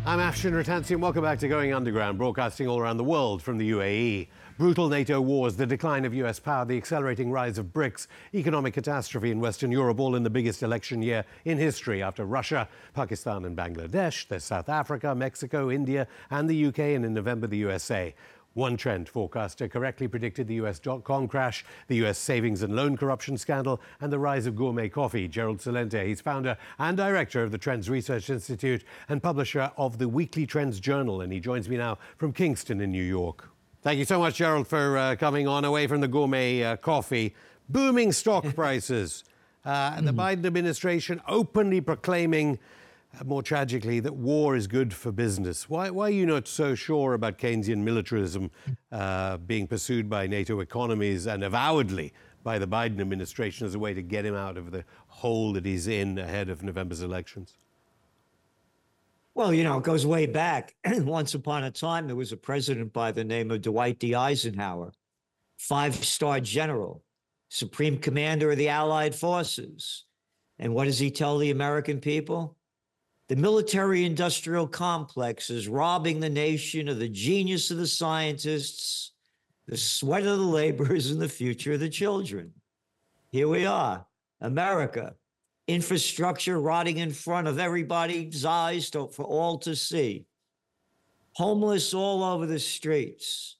I'm Afshin Rattansi and welcome back to Going Underground, broadcasting all around the world from the UAE. Brutal NATO wars, the decline of US power, the accelerating rise of BRICS, economic catastrophe in Western Europe, all in the biggest election year in history after Russia, Pakistan and Bangladesh. There's South Africa, Mexico, India and the UK, and in November the USA. One Trend forecaster correctly predicted the US dot-com crash, the US savings and loan corruption scandal, and the rise of gourmet coffee. Gerald Celente, he's founder and director of the Trends Research Institute and publisher of the Weekly Trends Journal, and he joins me now from Kingston in New York. Thank you so much, Gerald, for coming on away from the gourmet coffee. Booming stock prices. And the Biden administration openly proclaiming, more tragically, that war is good for business. Why are you not so sure about Keynesian militarism being pursued by NATO economies and avowedly by the Biden administration as a way to get him out of the hole that he's in ahead of November's elections? Well, you know, it goes way back. Once upon a time, there was a president by the name of Dwight D. Eisenhower, five-star general, supreme commander of the Allied forces. And what does he tell the American people? The military-industrial complex is robbing the nation of the genius of the scientists, the sweat of the laborers, and the future of the children. Here we are, America, infrastructure rotting in front of everybody's eyes for all to see. Homeless all over the streets.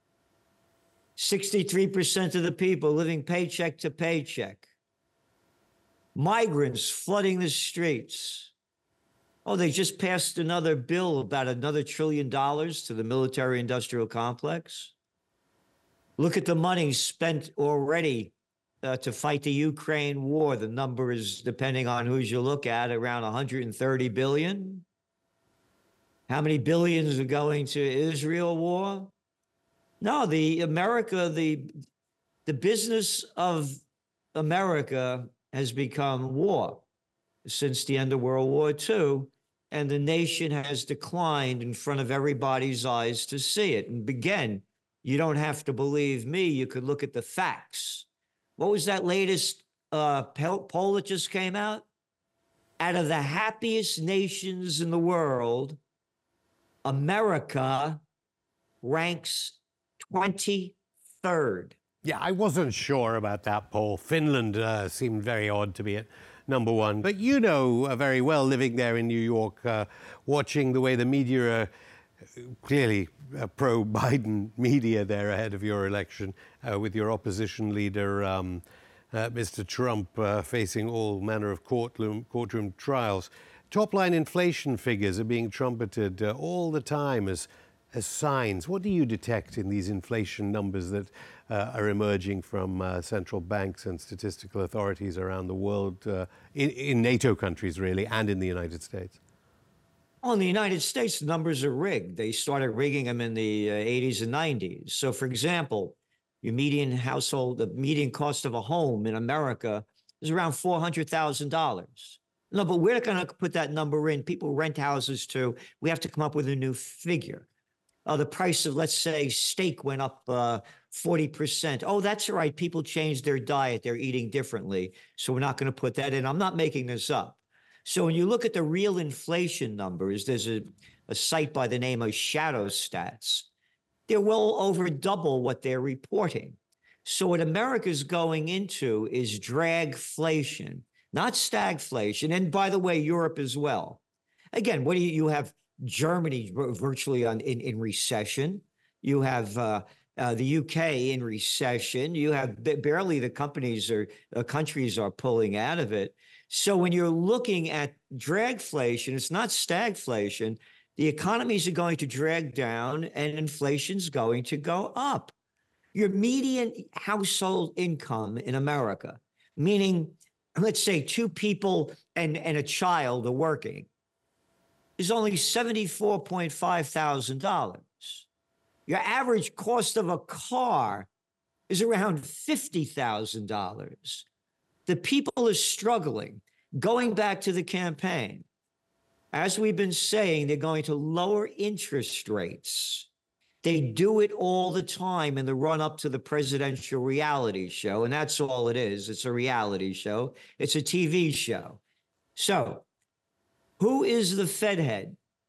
63% of the people living paycheck to paycheck. Migrants flooding the streets. Oh, they just passed another bill about another $1 trillion to the military-industrial complex. Look at the money spent already to fight the Ukraine war. The number is, depending on who you look at, around 130 billion. How many billions are going to Israel war? No, the business of America has become war since the end of World War II, and the nation has declined in front of everybody's eyes to see it. And again, you don't have to believe me. You could look at the facts. What was that latest poll that just came out? Out of the happiest nations in the world, America ranks 23rd. Yeah, I wasn't sure about that poll. Finland seemed very odd to be at number one. But you know very well, living there in New York, watching the way the media are clearly pro-Biden media there ahead of your election, with your opposition leader, Mr. Trump, facing all manner of courtroom trials. Top-line inflation figures are being trumpeted all the time as signs. What do you detect in these inflation numbers that are emerging from central banks and statistical authorities around the world, in NATO countries, really, and in the United States? Well, in the United States, the numbers are rigged. They started rigging them in the 80s and 90s. So, for example, your median household, the median cost of a home in America is around $400,000. No, but we're not going to put that number in. People rent houses too. We have to come up with a new figure. The price of, let's say, steak went up 40%. Oh, that's right. People changed their diet. They're eating differently. So we're not going to put that in. I'm not making this up. So when you look at the real inflation numbers, there's a site by the name of Shadow Stats. They're well over double what they're reporting. So what America's going into is dragflation, not stagflation. And by the way, Europe as well. Again, what do you have? Germany virtually in recession. You have the UK in recession. You have barely the countries are pulling out of it. So when you're looking at dragflation, it's not stagflation. The economies are going to drag down and inflation's going to go up. Your median household income in America, meaning, let's say, two people and a child are working, is only $74.5 thousand. Your average cost of a car is around $50,000. The people are struggling. Going back to the campaign, as we've been saying, they're going to lower interest rates. They do it all the time in the run-up to the presidential reality show, and that's all it is. It's a reality show. It's a TV show. So who is the Fed head?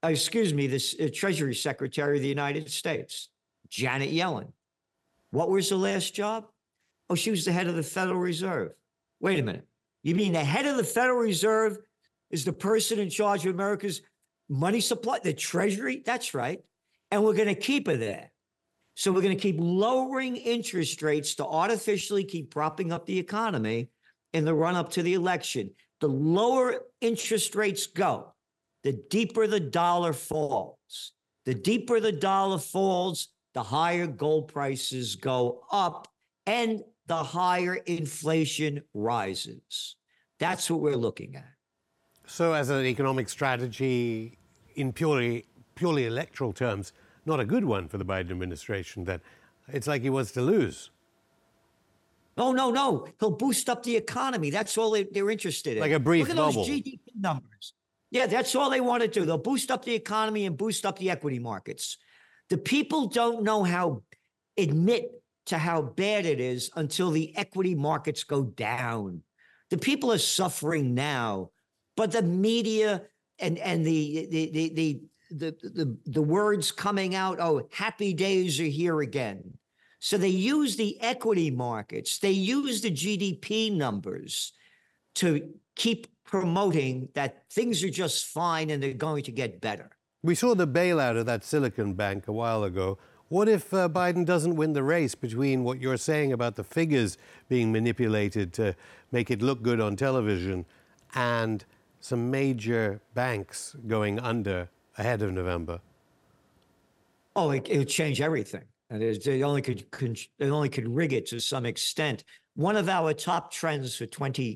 excuse me, this Treasury Secretary of the United States, Janet Yellen. What was her last job? Oh, she was the head of the Federal Reserve. Wait a minute. You mean the head of the Federal Reserve is the person in charge of America's money supply, the Treasury? That's right. And we're going to keep her there. So we're going to keep lowering interest rates to artificially keep propping up the economy in the run up to the election. The lower interest rates go, the deeper the dollar falls. The deeper the dollar falls, the higher gold prices go up and the higher inflation rises. That's what we're looking at. So, as an economic strategy, in purely electoral terms, not a good one for the Biden administration, then. It's like he wants to lose. Oh, no. He'll boost up the economy. That's all they're interested in. Like a brief Look at those bubble. GDP numbers. Yeah, that's all they want to do. They'll boost up the economy and boost up the equity markets. The people don't know admit to how bad it is until the equity markets go down. The people are suffering now, but the media and the words coming out, oh, happy days are here again. So they use the equity markets, they use the GDP numbers to keep promoting that things are just fine and they're going to get better. We saw the bailout of that Silicon Bank a while ago. What if Biden doesn't win the race between what you're saying about the figures being manipulated to make it look good on television and some major banks going under ahead of November? Oh, it would change everything. And they only could rig it to some extent. One of our top trends for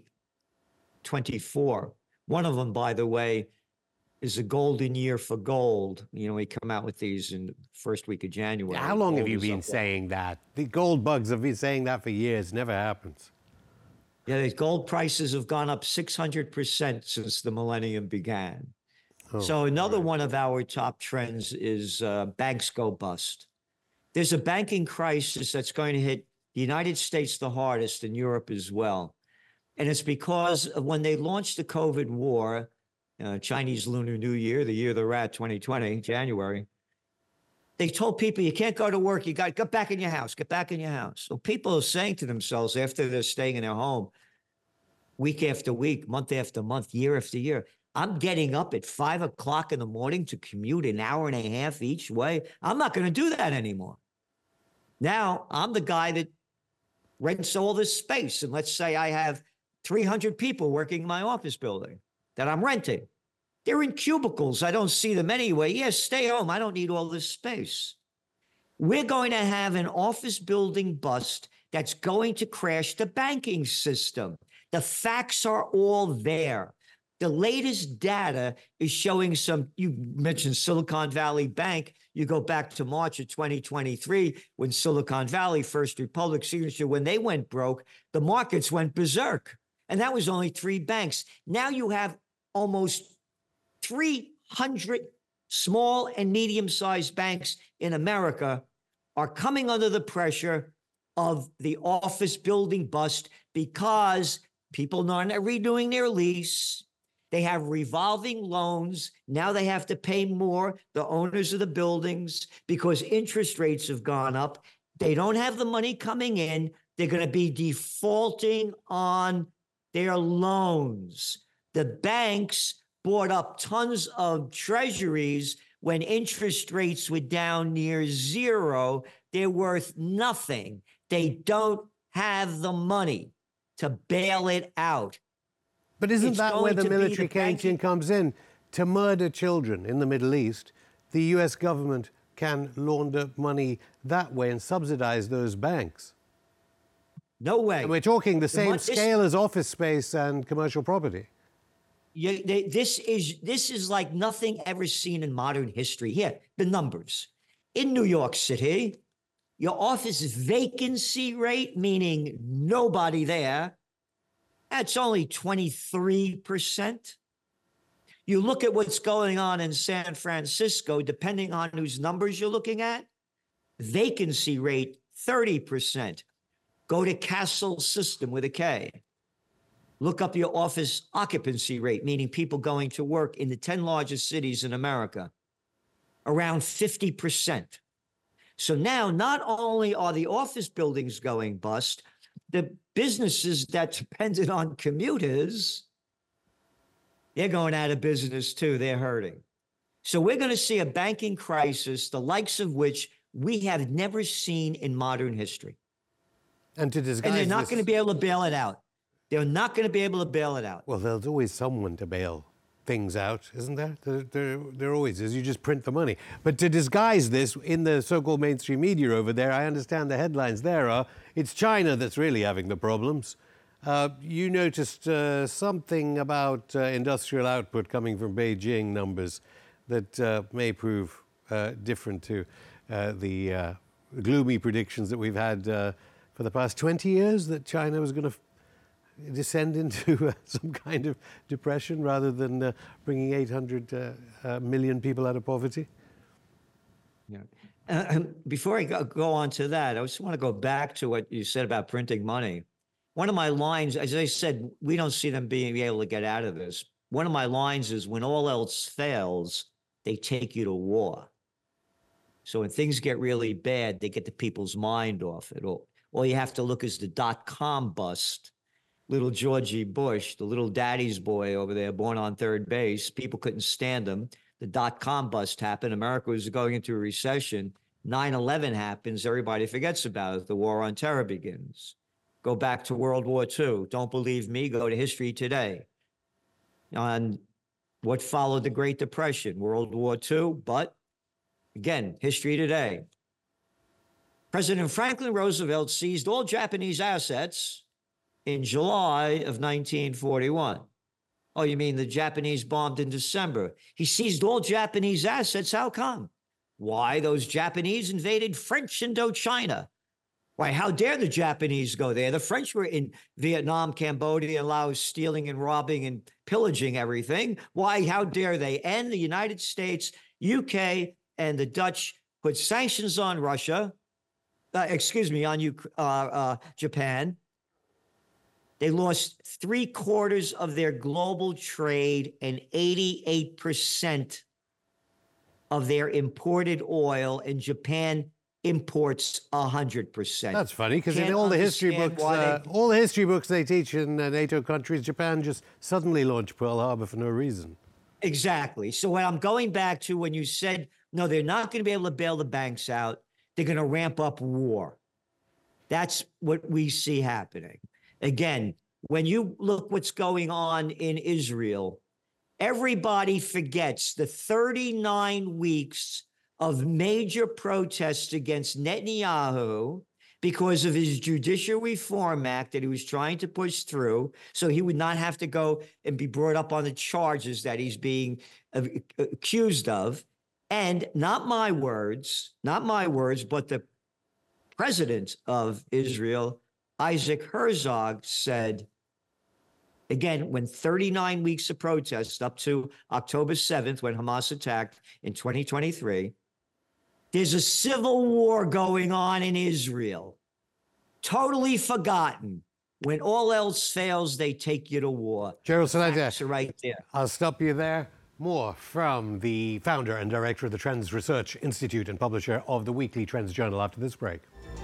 2024, one of them, by the way, is a golden year for gold. You know, we come out with these in the first week of January. How long have Gold you is been up. saying that? The gold bugs have been saying that for years. Never happens. Yeah, the gold prices have gone up 600% since the millennium began. Oh, So another one of our top trends is banks go bust. There's a banking crisis that's going to hit the United States the hardest and Europe as well. And it's because of when they launched the COVID war, Chinese Lunar New Year, the year of the rat, 2020, January, they told people, you can't go to work. You got to get back in your house, get back in your house. So people are saying to themselves after they're staying in their home, week after week, month after month, year after year, I'm getting up at 5 o'clock in the morning to commute an hour and a half each way. I'm not going to do that anymore. Now I'm the guy that rents all this space. And let's say I have 300 people working in my office building that I'm renting. They're in cubicles. I don't see them anyway. Yes, stay home. I don't need all this space. We're going to have an office building bust that's going to crash the banking system. The facts are all there. The latest data is showing you mentioned Silicon Valley Bank. You go back to March of 2023 when Silicon Valley, First Republic, Signature, when they went broke, the markets went berserk. And that was only 3 banks. Now you have almost 300 small and medium-sized banks in America are coming under the pressure of the office building bust because people aren't redoing their lease. They have revolving loans. Now they have to pay more, the owners of the buildings, because interest rates have gone up. They don't have the money coming in. They're going to be defaulting on their loans. The banks bought up tons of treasuries when interest rates were down near zero. They're worth nothing. They don't have the money to bail it out. But isn't It's that where going the to be military the banking- campaign comes in? To murder children in the Middle East, the US government can launder money that way and subsidize those banks. No way. And we're talking the same this- scale as office space and commercial property. This is like nothing ever seen in modern history. Here, the numbers. In New York City, your office vacancy rate, meaning nobody there, that's only 23%. You look at what's going on in San Francisco, depending on whose numbers you're looking at, vacancy rate, 30%. Go to Castle System with a K. Look up your office occupancy rate, meaning people going to work in the 10 largest cities in America, around 50%. So now not only are the office buildings going bust, the businesses that depended on commuters, they're going out of business too. They're hurting. So we're going to see a banking crisis, the likes of which we have never seen in modern history. And to disguise And they're not this, going to be able to bail it out. They're not going to be able to bail it out. well, there's always someone to bail things out, isn't there? There always is. You just print the money. But to disguise this in the so-called mainstream media over there, I understand the headlines there are, it's China that's really having the problems. You noticed something about industrial output coming from Beijing numbers that may prove different to the gloomy predictions that we've had for the past 20 years that China was going to descend into some kind of depression rather than bringing 800 million people out of poverty? Yeah. Before I go on to that, I just want to go back to what you said about printing money. One of my lines, as I said, we don't see them being able to get out of this. One of my lines is, when all else fails, they take you to war. So when things get really bad, they get the people's mind off it. All you have to look is the dot-com bust. Little Georgie Bush, the little daddy's boy over there, born on third base. People couldn't stand him. The dot-com bust happened. America was going into a recession. 9/11 happens. Everybody forgets about it. The war on terror begins. Go back to World War II. Don't believe me? Go to History Today. On what followed the Great Depression, World War II. But again, History Today. President Franklin Roosevelt seized all Japanese assets in July of 1941. Oh, you mean the Japanese bombed in December? He seized all Japanese assets. How come? Why? Those Japanese invaded French Indochina. Why, how dare the Japanese go there? The French were in Vietnam, Cambodia, Laos, stealing and robbing and pillaging everything. Why, how dare they? And the United States, UK, and the Dutch put sanctions on Russia, on Japan. They lost 3/4 of their global trade and 88% of their imported oil, and Japan imports 100%. That's funny, because in all the history books they teach in NATO countries, Japan just suddenly launched Pearl Harbor for no reason. Exactly. So what I'm going back to, when you said, no, they're not going to be able to bail the banks out, they're going to ramp up war. That's what we see happening. Again, when you look what's going on in Israel, everybody forgets the 39 weeks of major protests against Netanyahu because of his Judicial Reform Act that he was trying to push through, so he would not have to go and be brought up on the charges that he's being accused of. And not my words, but the president of Israel, Isaac Herzog, said, again, when 39 weeks of protests up to October 7th, when Hamas attacked in 2023, there's a civil war going on in Israel. Totally forgotten. When all else fails, they take you to war. Gerald Celente, right there. I'll stop you there. More from the founder and director of the Trends Research Institute and publisher of the weekly Trends Journal after this break.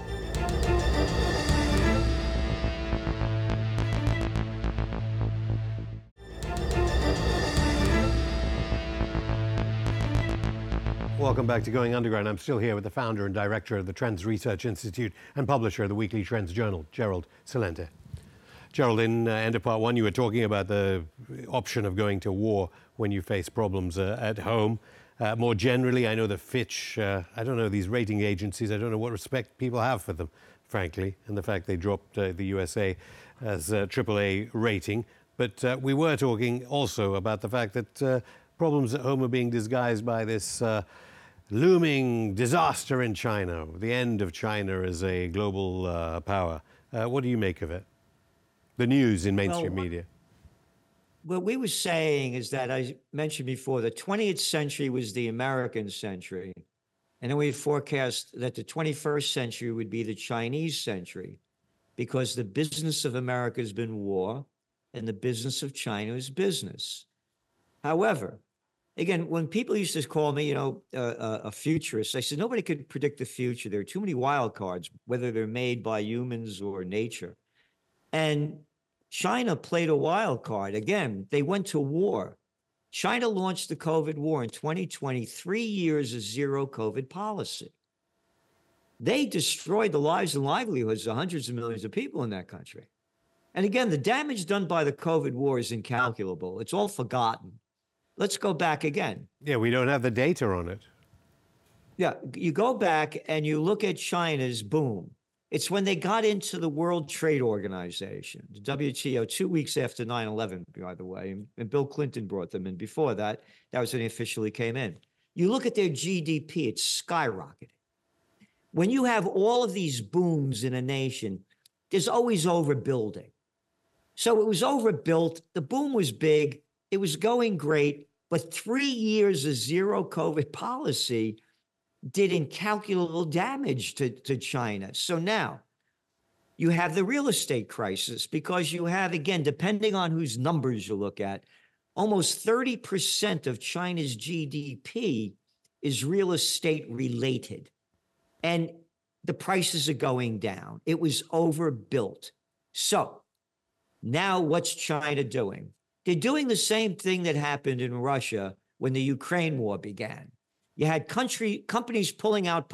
Welcome back to Going Underground. I'm still here with the founder and director of the Trends Research Institute and publisher of the weekly Trends Journal, Gerald Celente. Gerald, in end of part one, you were talking about the option of going to war when you face problems at home. More generally, I know the Fitch, I don't know these rating agencies, I don't know what respect people have for them, frankly, and the fact they dropped the USA as a AAA rating. But we were talking also about the fact that problems at home are being disguised by this looming disaster in China, the end of China as a global power. What do you make of it? The news in mainstream media. What we were saying is that, I mentioned before, the 20th century was the American century. And then we forecast that the 21st century would be the Chinese century, because the business of America has been war. and the business of China is business. However, again, when people used to call me, a futurist, I said, nobody could predict the future. There are too many wild cards, whether they're made by humans or nature. And China played a wild card. Again, they went to war. China launched the COVID war in 2020, 3 years of zero COVID policy. They destroyed the lives and livelihoods of hundreds of millions of people in that country. And again, the damage done by the COVID war is incalculable. It's all forgotten. Let's go back again. Yeah, we don't have the data on it. Yeah, you go back and you look at China's boom. It's when they got into the World Trade Organization, the WTO, 2 weeks after 9/11, by the way, and Bill Clinton brought them in. Before that, that was when they officially came in. You look at their GDP, it's skyrocketed. When you have all of these booms in a nation, there's always overbuilding. So it was overbuilt. The boom was big. It was going great. But 3 years of zero COVID policy did incalculable damage to China. So now you have the real estate crisis because you have, again, depending on whose numbers you look at, almost 30% of China's GDP is real estate related. And the prices are going down. It was overbuilt. So now what's China doing? They're doing the same thing that happened in Russia when the Ukraine war began. You had companies pulling out,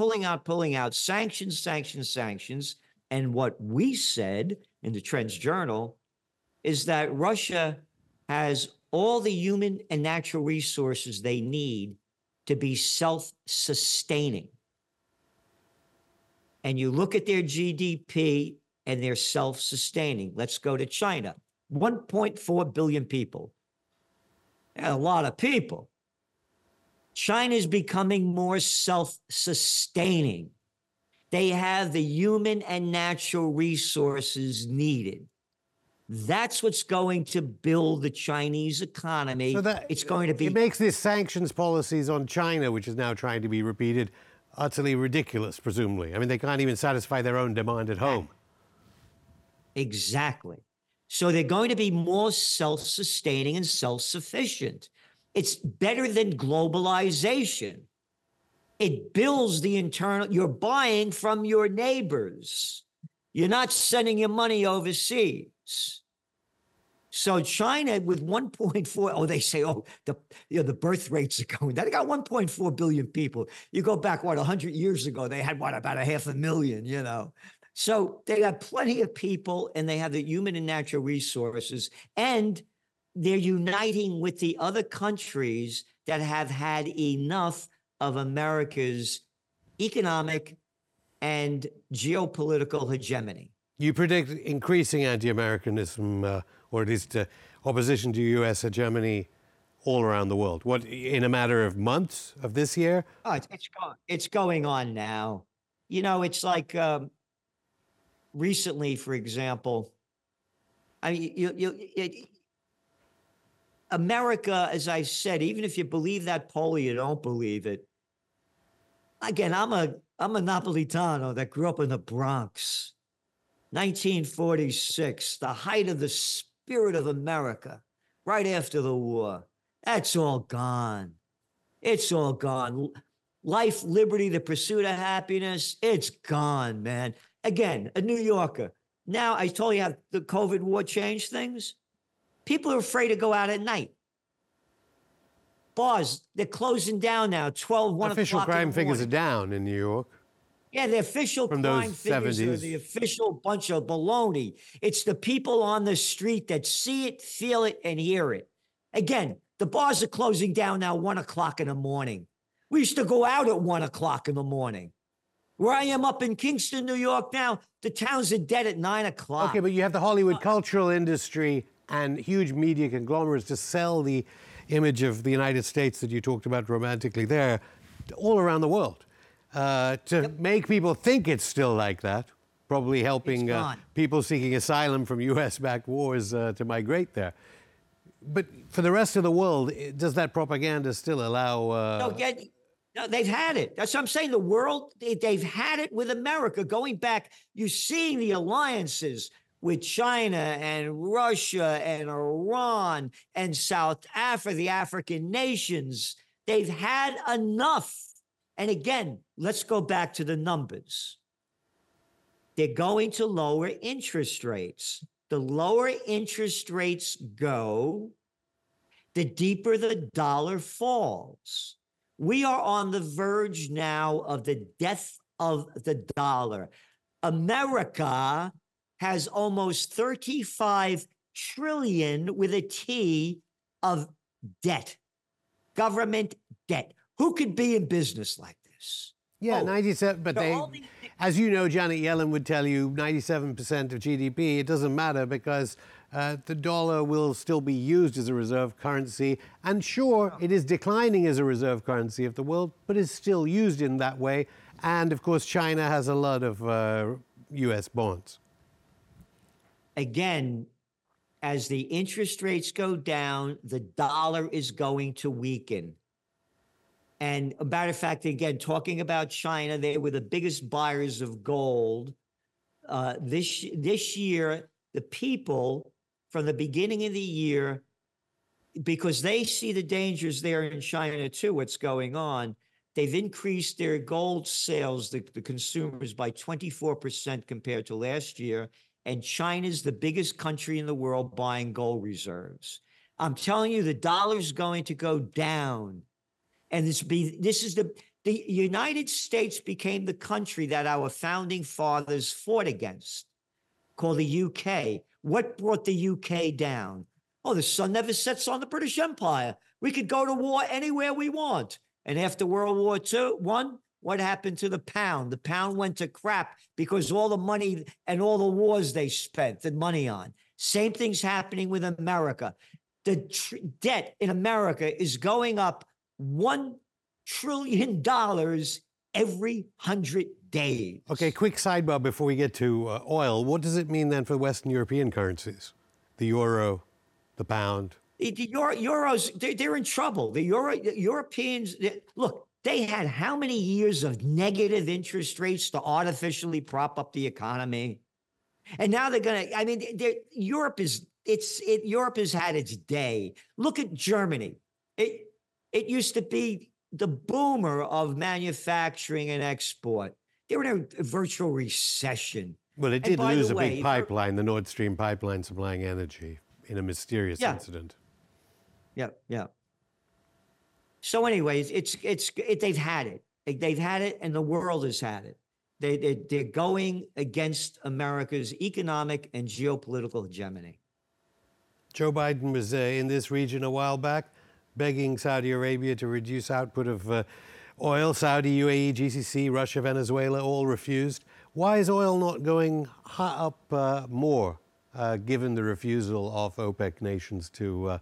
sanctions. And what we said in the Trends Journal is that Russia has all the human and natural resources they need to be self-sustaining. And you look at their GDP and they're self-sustaining. Let's go to China. 1.4 billion people. A lot of people. China is becoming more self-sustaining. They have the human and natural resources needed. That's what's going to build the Chinese economy. So it's going to be. It makes these sanctions policies on China, which is now trying to be repeated, utterly ridiculous, presumably. I mean, they can't even satisfy their own demand at home. Exactly. So they're going to be more self-sustaining and self-sufficient. It's better than globalization. It builds the internal, you're buying from your neighbors. You're not sending your money overseas. So China with 1.4, they say, the birth rates are going down. They got 1.4 billion people. You go back, 100 years ago, they had, about 500,000, So they got plenty of people and they have the human and natural resources, and they're uniting with the other countries that have had enough of America's economic and geopolitical hegemony. You predict increasing anti-Americanism, or at least opposition to U.S. hegemony all around the world. What, in a matter of months of this year? Oh, it's going on now. It's like recently, for example, I mean, America, as I said, even if you believe that poll or you don't believe it, again, I'm a Napolitano that grew up in the Bronx, 1946, the height of the spirit of America, right after the war. That's all gone. It's all gone. Life, liberty, the pursuit of happiness, it's gone, man. Again, a New Yorker. Now, I told you how the COVID war changed things. People are afraid to go out at night. Bars, they're closing down now, 12, 1 Official o'clock crime in the figures are morning. down in New York. Yeah, the official From crime those figures are 70s. the official bunch of baloney. It's the people on the street that see it, feel it, and hear it. Again, the bars are closing down now 1 o'clock in the morning. We used to go out at 1 o'clock in the morning. Where I am up in Kingston, New York now, the towns are dead at 9 o'clock. Okay, but you have the Hollywood cultural industry and huge media conglomerates to sell the image of the United States that you talked about romantically there all around the world. To make people think it's still like that, probably helping people seeking asylum from U.S.-backed wars to migrate there. But for the rest of the world, does that propaganda still allow... No, they've had it. That's what I'm saying. The world, they've had it with America. Going back, you're seeing the alliances with China and Russia and Iran and South Africa, the African nations. They've had enough. And again, let's go back to the numbers. They're going to lower interest rates. The lower interest rates go, the deeper the dollar falls. We are on the verge now of the death of the dollar. America has almost 35 trillion with a T of debt, government debt. Who could be in business like this? Yeah, 97, but they, as you know, Janet Yellen would tell you 97% of GDP, it doesn't matter because the dollar will still be used as a reserve currency. And sure, it is declining as a reserve currency of the world, but is still used in that way. And of course, China has a lot of US bonds. Again, as the interest rates go down, the dollar is going to weaken. And a matter of fact, again, talking about China, they were the biggest buyers of gold. This year, the people from the beginning of the year, because they see the dangers there in China too, what's going on, they've increased their gold sales, the consumers, by 24% compared to last year. And China's the biggest country in the world buying gold reserves. I'm telling you, the dollar's going to go down. And this is the United States became the country that our founding fathers fought against, called the UK. What brought the UK down? Oh, the sun never sets on the British Empire. We could go to war anywhere we want. And after World War I, what happened to the pound? The pound went to crap because all the money and all the wars they spent the money on. Same thing's happening with America. The debt in America is going up $1 trillion every 100 days. Okay, quick sidebar before we get to oil. What does it mean then for Western European currencies? The euro, the pound? The euros, they're in trouble. The Europeans, look, they had how many years of negative interest rates to artificially prop up the economy? And now they're going to, I mean, Europe has had its day. Look at Germany. It used to be the boomer of manufacturing and export. They were in a virtual recession. Well, it did lose a big pipeline, the Nord Stream pipeline supplying energy in a mysterious incident. Yeah. So anyways, they've had it. They've had it and the world has had it. They're going against America's economic and geopolitical hegemony. Joe Biden was in this region a while back, begging Saudi Arabia to reduce output of oil. Saudi, UAE, GCC, Russia, Venezuela all refused. Why is oil not going up more, given the refusal of OPEC nations to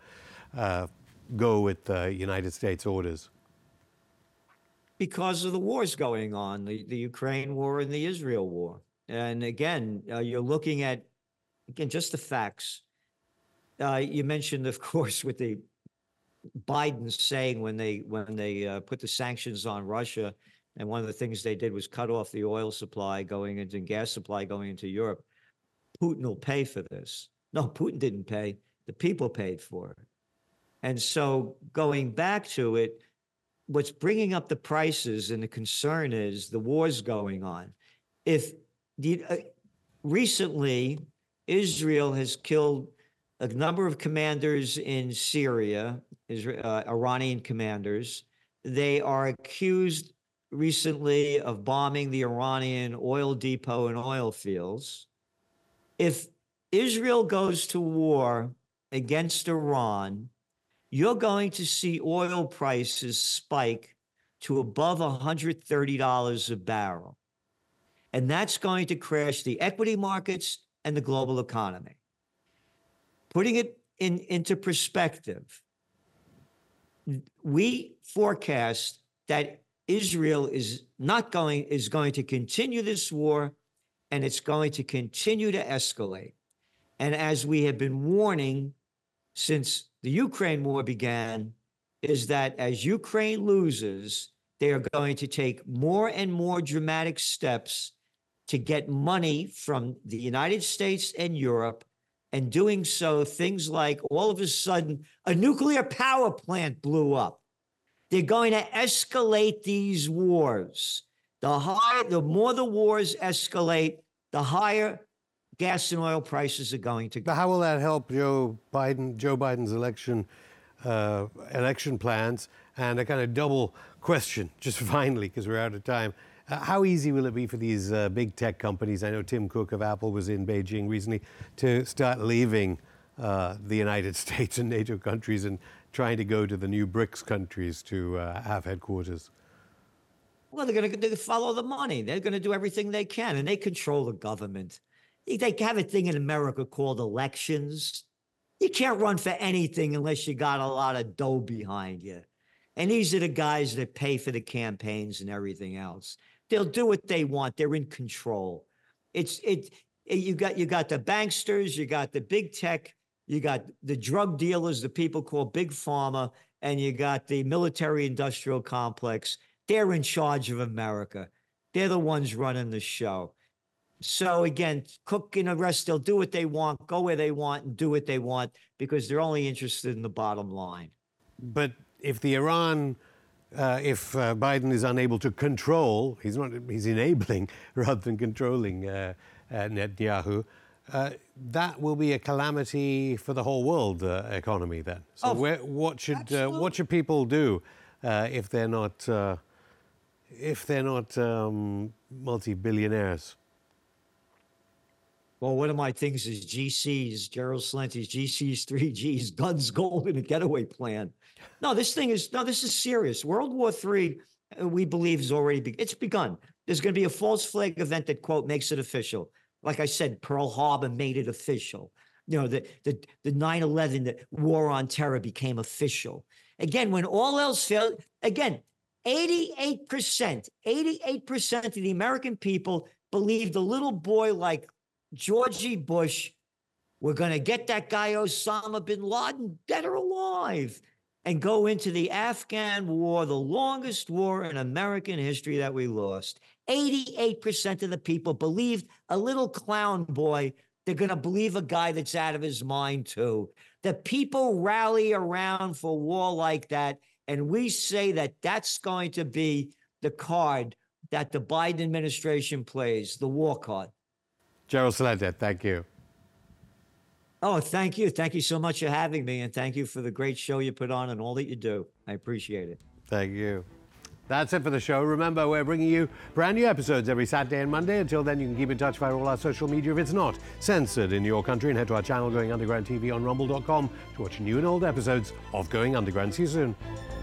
go with United States orders? Because of the wars going on, the Ukraine war and the Israel war. And again, you're looking at, just the facts. You mentioned, of course, with the Biden saying when they put the sanctions on Russia, and one of the things they did was cut off the oil supply going into gas supply going into Europe. Putin will pay for this. No, Putin didn't pay. The people paid for it. And so going back to it, what's bringing up the prices and the concern is the wars going on. If recently Israel has killed a number of commanders in Syria, Iranian commanders. They are accused recently of bombing the Iranian oil depot and oil fields. If Israel goes to war against Iran, you're going to see oil prices spike to above $130 a barrel. And that's going to crash the equity markets and the global economy. Putting it into perspective, we forecast that Israel is going to continue this war, and it's going to continue to escalate. And as we have been warning since the Ukraine war began, is that as Ukraine loses, they are going to take more and more dramatic steps to get money from the United States and Europe. And doing so, things like all of a sudden, a nuclear power plant blew up. They're going to escalate these wars. The more the wars escalate, the higher gas and oil prices are going to go. But how will that help Joe Biden's election plans? And a kind of double question, just finally, because we're out of time. How easy will it be for these big tech companies, I know Tim Cook of Apple was in Beijing recently, to start leaving the United States and NATO countries and trying to go to the new BRICS countries to have headquarters? Well, they're going to follow the money. They're going to do everything they can, and they control the government. They have a thing in America called elections. You can't run for anything unless you got a lot of dough behind you. And these are the guys that pay for the campaigns and everything else. They'll do what they want. They're in control. You got the banksters, you got the big tech, you got the drug dealers, the people called big pharma, and you got the military industrial complex. They're in charge of America. They're the ones running the show. So again, Cook and the rest, they'll do what they want, go where they want, and do what they want because they're only interested in the bottom line. But if Biden is unable to control, he's enabling rather than controlling Netanyahu, that will be a calamity for the whole world economy then. So what should people do if they're not multi-billionaires? Well, one of my things is GCs, Gerald Celente's GC's 3Gs, guns, gold, and a getaway plan. This is serious. World War III, we believe, is already it's begun. There's going to be a false flag event that, quote, makes it official. Like I said, Pearl Harbor made it official. You know, the 9/11, the war on terror became official. Again, when all else failed, again, 88% of the American people believed a little boy like Georgie Bush were going to get that guy Osama bin Laden dead or alive and go into the Afghan war, the longest war in American history that we lost. 88% of the people believed a little clown boy. They're going to believe a guy that's out of his mind too. The people rally around for war like that, and we say that that's going to be the card that the Biden administration plays, the war card. Gerald Celente, thank you. Oh, thank you. Thank you so much for having me, and thank you for the great show you put on and all that you do. I appreciate it. Thank you. That's it for the show. Remember, we're bringing you brand new episodes every Saturday and Monday. Until then, you can keep in touch via all our social media if it's not censored in your country, and head to our channel, Going Underground TV, on rumble.com to watch new and old episodes of Going Underground. See you soon.